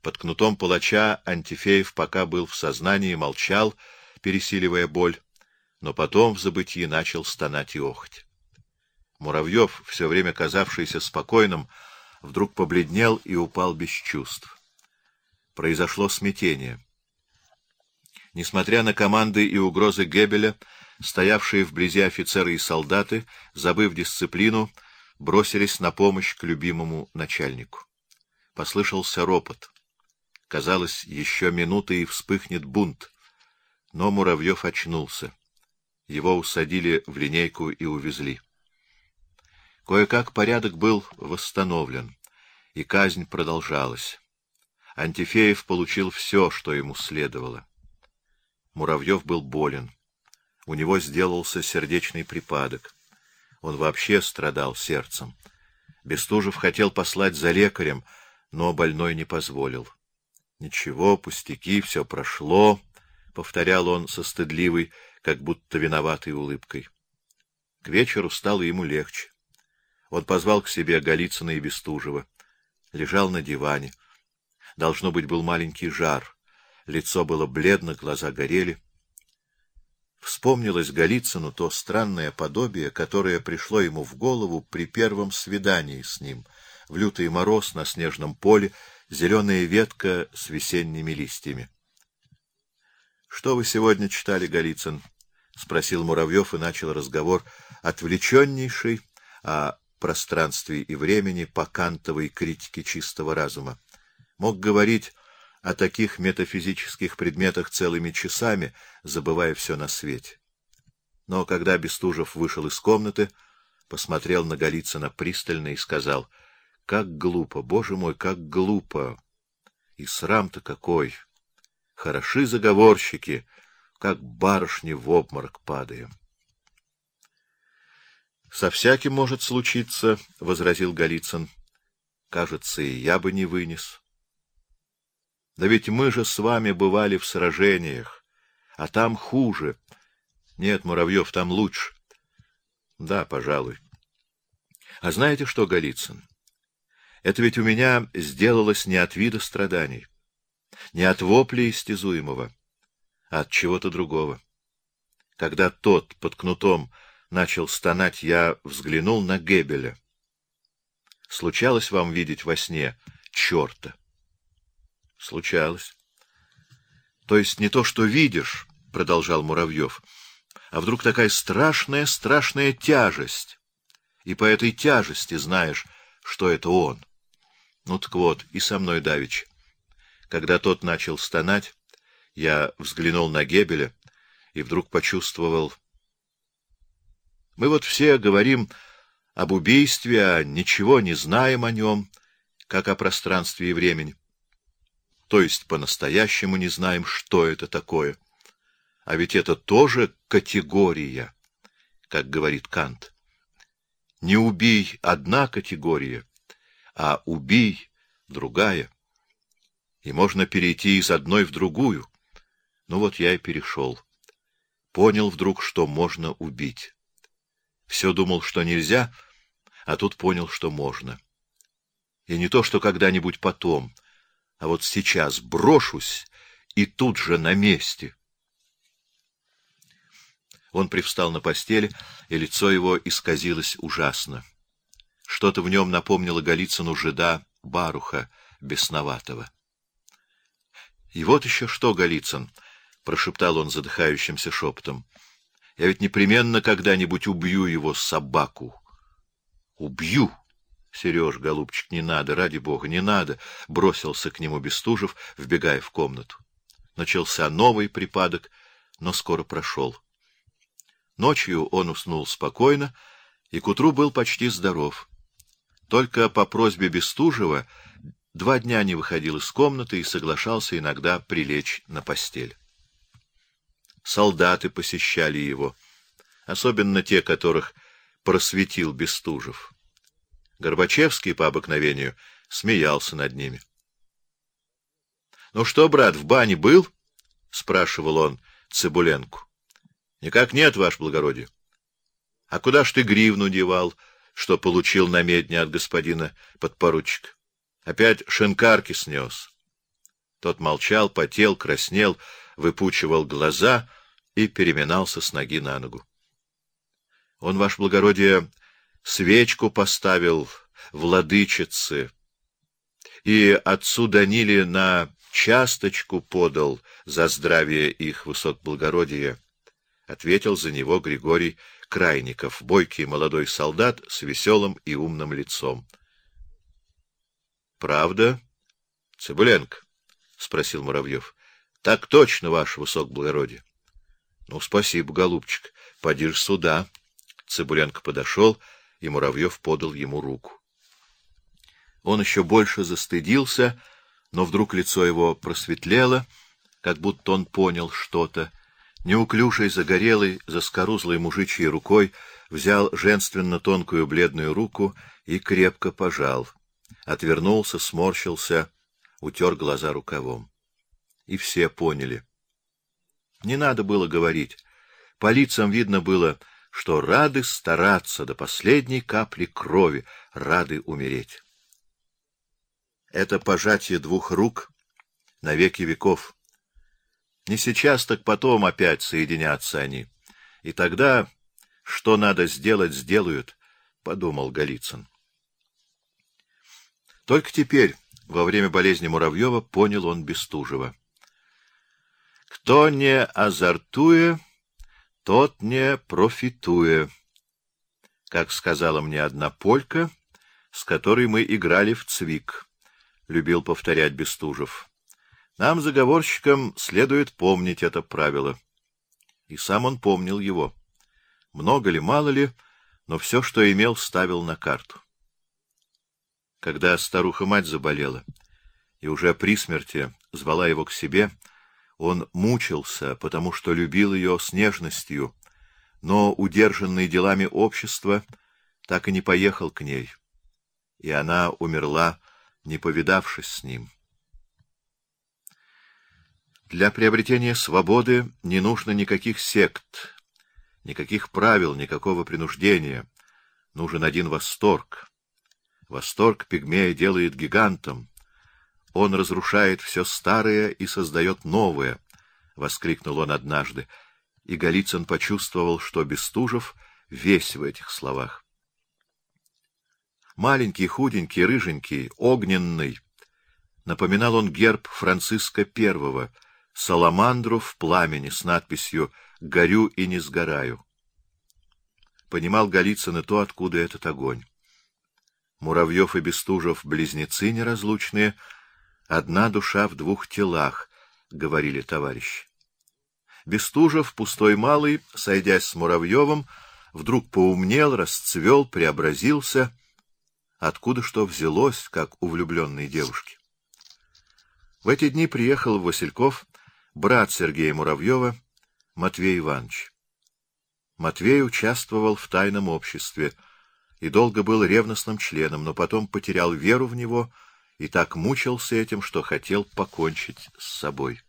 Под кнутом палача Антифеев пока был в сознании, молчал, пересиливая боль, но потом в забытьи начал стонать и охоть. Муравьев, все время казавшийся спокойным, вдруг побледнел и упал без чувств. Произошло смятение. Несмотря на команды и угрозы Гебеля, стоявшие вблизи офицеры и солдаты, забыв дисциплину, бросились на помощь к любимому начальнику. Послышался ропот. Казалось, еще минута и вспыхнет бунт. Но Муравьев очнулся. Его усадили в линейку и увезли. Кое-как порядок был восстановлен, и казнь продолжалась. Антифеев получил все, что ему следовало. Муравьев был болен. У него сделался сердечный припадок. Он вообще страдал сердцем. Бестужев хотел послать за лекарем, но больной не позволил. — Ничего, пустяки, все прошло, — повторял он со стыдливой, как будто виноватой улыбкой. К вечеру стало ему легче. Он позвал к себе Голицына и Бестужева. Лежал на диване. Должно быть, был маленький жар. Лицо было бледно, глаза горели. Вспомнилось Голицыну то странное подобие, которое пришло ему в голову при первом свидании с ним. В лютый мороз на снежном поле зеленая ветка с весенними листьями. — Что вы сегодня читали, Голицын? — спросил Муравьев и начал разговор, отвлеченнейший о пространстве и времени по кантовой критике чистого разума. Мог говорить о таких метафизических предметах целыми часами, забывая все на свете. Но когда Бестужев вышел из комнаты, посмотрел на Голицына пристально и сказал: — Как глупо, Боже мой, как глупо! И срам-то какой! Хороши заговорщики, как барышни в обморок падаем. — Со всяким может случиться, — возразил Голицын. — Кажется, и я бы не вынес. Да ведь мы же с вами бывали в сражениях, а там хуже. Нет, Муравьев, там лучше. Да, пожалуй. А знаете что, Голицын? Это ведь у меня сделалось не от вида страданий, не от вопля истязуемого, а от чего-то другого. Когда тот под кнутом начал стонать, я взглянул на Гебеля. Случалось вам видеть во сне черта? Случалось. То есть не то, что видишь, — продолжал Муравьев, — а вдруг такая страшная тяжесть, и по этой тяжести знаешь, что это он. Ну так вот, и со мной давеча. Когда тот начал стонать, я взглянул на Гебеля и вдруг почувствовал... Мы вот все говорим об убийстве, а ничего не знаем о нем, как о пространстве и времени. То есть по-настоящему не знаем, что это такое. А ведь это тоже категория, как говорит Кант. Не убий — одна категория, а убий — другая. И можно перейти из одной в другую. Ну вот я и перешел. Понял вдруг, что можно убить. Все думал, что нельзя, а тут понял, что можно. И не то, что когда-нибудь потом, а вот сейчас брошусь и тут же на месте. Он привстал на постели, и лицо его исказилось ужасно. Что-то в нем напомнило Голицыну жида Баруха, бесноватого. — И вот еще что, Голицын, — прошептал он задыхающимся шепотом, — я ведь непременно когда-нибудь убью его, собаку. — Убью! — Сереж, голубчик, не надо, ради бога, не надо! — бросился к нему Бестужев, вбегая в комнату. Начался новый припадок, но скоро прошел. Ночью он уснул спокойно и к утру был почти здоров. Только по просьбе Бестужева 2 дня не выходил из комнаты и соглашался иногда прилечь на постель. Солдаты посещали его, особенно те, которых просветил Бестужев. Горбачевский, по обыкновению, смеялся над ними. — Ну что, брат, в бане был? — спрашивал он Цыбуленку. — Никак нет, ваше благородие. — А куда ж ты гривну девал, что получил на медне от господина подпоручика? Опять шинкарки снес. Тот молчал, потел, краснел, выпучивал глаза и переминался с ноги на ногу. — Он, ваше благородие, свечку поставил владычице и отцу Даниле на часточку подал за здравие их высокоблагородия, — ответил за него Григорий Крайников, бойкий молодой солдат с веселым и умным лицом. — Правда, Цыбуленко? — спросил Муравьев. — Так точно, ваше высокоблагородие. — Ну, спасибо, голубчик. Поди ж сюда. Цыбуленко подошел, и Муравьев подал ему руку. Он еще больше застыдился, но вдруг лицо его просветлело, как будто он понял что-то. Неуклюжий, загорелый, заскорузлой мужичьей рукой взял женственно тонкую бледную руку и крепко пожал. Отвернулся, сморщился, утер глаза рукавом. И все поняли. Не надо было говорить. По лицам видно было, что рады стараться до последней капли крови, рады умереть. Это пожатие двух рук на веки веков. Не сейчас, так потом опять соединятся они. И тогда, что надо сделать, сделают, — подумал Голицын. Только теперь, во время болезни Муравьева, понял он Бестужева. Кто не азартуе, тот не профитуе, как сказала мне одна полька, с которой мы играли в цвик, — любил повторять Бестужев. Нам, заговорщикам, следует помнить это правило. И сам он помнил его. Много ли, мало ли, но все, что имел, ставил на карту. Когда старуха-мать заболела и уже при смерти звала его к себе, он мучился, потому что любил ее с нежностью, но, удержанный делами общества, так и не поехал к ней, и она умерла, не повидавшись с ним. Для приобретения свободы не нужно никаких сект, никаких правил, никакого принуждения. Нужен один восторг. Восторг пигмея делает гигантом. Он разрушает все старое и создает новое, — воскликнул он однажды, и Голицын почувствовал, что Бестужев весь в этих словах. Маленький, худенький, рыженький, огненный, напоминал он герб Франциска I, саламандру в пламени с надписью «Горю и не сгораю». Понимал Голицын и то, откуда этот огонь. Муравьев и Бестужев — близнецы неразлучные, одна душа в двух телах, — говорили товарищи. Бестужев, пустой малый, сойдясь с Муравьевым, вдруг поумнел, расцвел, преобразился, откуда что взялось, как у влюбленной девушки. В эти дни приехал в Васильков брат Сергея Муравьева, Матвей Иванович. Матвей участвовал в тайном обществе и долго был ревностным членом, но потом потерял веру в него и так мучился этим, что хотел покончить с собой.